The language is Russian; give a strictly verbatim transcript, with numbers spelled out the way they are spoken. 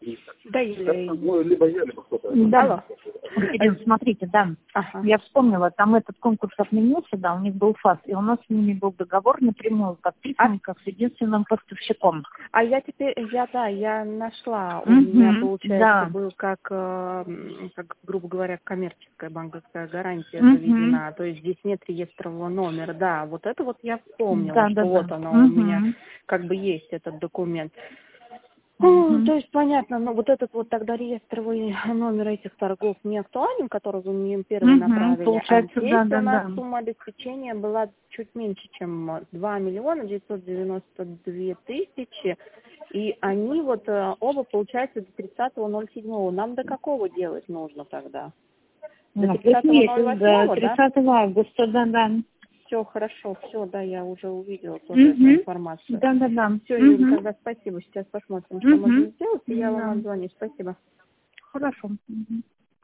Да, или... Ну, либо я, либо кто-то. Да. Алло. Екатерина, смотрите, да, Ага. я вспомнила, там этот конкурс отменился, да, у них был ФАС, и у нас с ними был договор напрямую подписан, А, как с единственным поставщиком. а я теперь, я, да, я нашла, у Мгм, меня, получается, да. был как, э, как, грубо говоря, коммерческая банковская гарантия Мгм. заведена, то есть здесь нет реестрового номера, да, вот это вот я вспомнила, Да, что да, да. вот оно у меня, Мгм. как бы есть этот документ. Ну, Мгм. то есть, понятно, но вот этот вот тогда реестровый номер этих торгов не актуален, который вы мне первый Мгм. направили, а Получается, здесь да, у да, нас да. сумма обеспечения была чуть меньше, чем два миллиона девятьсот девяносто две тысячи, и они вот э, оба, получается, до тридцатого ноль седьмого. Нам до какого делать нужно тогда? До Ну, плюс тридцатого ноль месяц, до восьмого, да? тридцатого августа, да, да. Все хорошо, все, да, я уже увидела тоже эту Угу. информацию. Да, да, да. Все, Юля, Угу. тогда спасибо. Сейчас посмотрим, что Угу. можем сделать, и я вам Да. отзвоню. Спасибо. Хорошо. Мгм.